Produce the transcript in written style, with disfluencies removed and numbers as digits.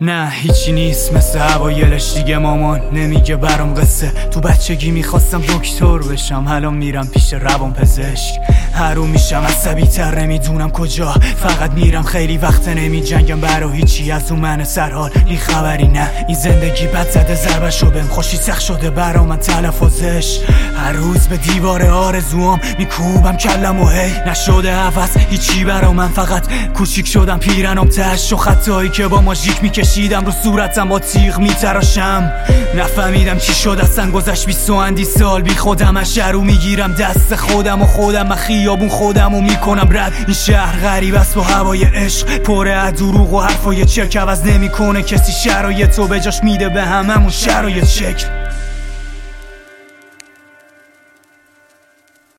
نه هیچی نیست مثل اوایلش دیگه. مامان نمیگه برام قصه. تو بچگی میخواستم دکتر بشم، الان میرم پیش روان پزشک. هرو میشم عصبی تر، نمیدونم کجا فقط میرم. خیلی وقت نمی جنگم برا هیچی از اون من سرحال. این خبری نه، این زندگی بد زده ضربشو بهم. خوشی سخت شده برا من تلفظش. هر روز به دیوار آرزوام میکوبم کلم و هی نشده عوض هیچی برا من. فقط کوچیک شدم پیرنم تش و خطایی که با ماژیک میکشیدم رو صورتم با تیغ میتراشم. نفهمیدم چی شد اصلا، گذشت 20 سال بی خودم. از شهرو میگیرم دست خودم و خودم من خیابون خودم و میکنم رد. این شهر غریب است با هوای عشق، پره از دروغ و حرفای چک. عوض نمیکنه کسی شرایطو، به جاش میده به هممون شرایط شکل.